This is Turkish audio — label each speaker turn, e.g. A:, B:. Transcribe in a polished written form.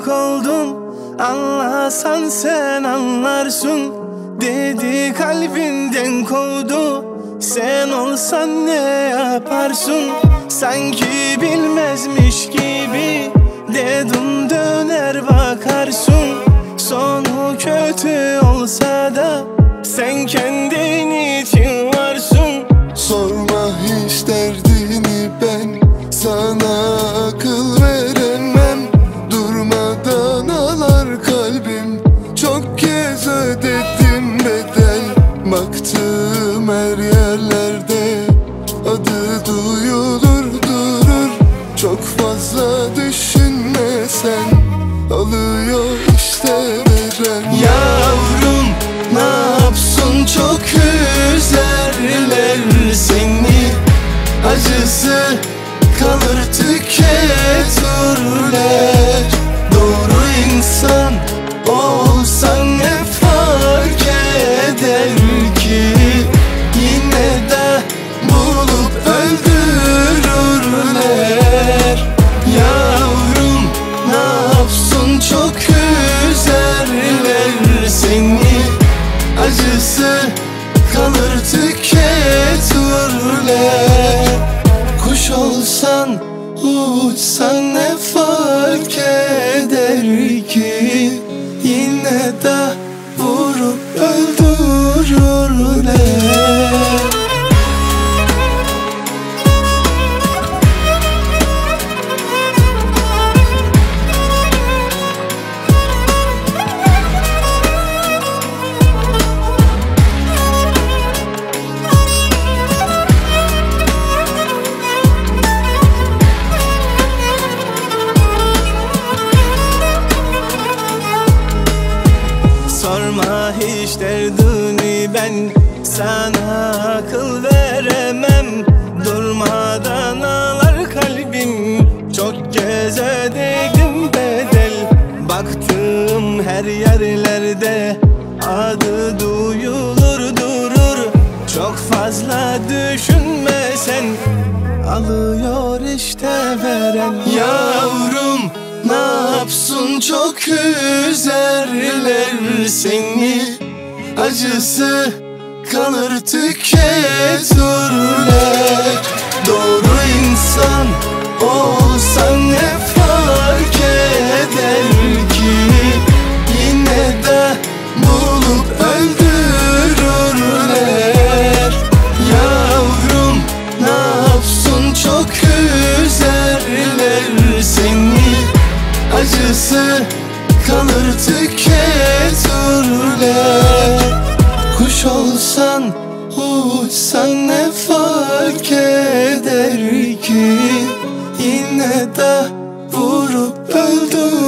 A: çok oldun. Anlasan sen anlarsın. Dedi kalbinden kovdu. Sen olsan ne yaparsın? Sanki bilmezmiş gibi dedim döner bakarsın. Sonu kötü olsa da sen kendin için varsın.
B: Sorma hiç derdini, ben sana akıl veremem. Durmadan ağlar kalbim, çok kez ödedim bedel. Baktım her yerlerde adı duyulur durur. Çok fazla düşünme sen, alıyor işte veren.
A: Yavrum ne yapsın, çok üzerler seni. Acısı kalır tüketirler. Doğru insan olsan ne fark eder ki? Yine de bulup öldürürler. Yavrum ne yapsın, çok üzerler seni. Acısı kalır tüketirler. Kuş olsan uçsan ne fark eder ki? Yine de vurup öldürürler. Sorma hiç derdini, ben sana akıl veremem. Durmadan ağlar kalbim, çok kez ödedim bedel. Baktım her yerlerde adı duyulur durur. Çok fazla düşünme sen, alıyor işte veren. Yavrum ne yapsın, çok üzerler seni. Acısı kalır tüketirler. Doğru insan olsan ne fark eder ki? Yine de bulup öldürürler. Yavrum ne yapsın, çok üzerler seni. Acısı kalır tüketirler. Kuş olsan uçsan ne fark eder ki? Yine de vurup öldür.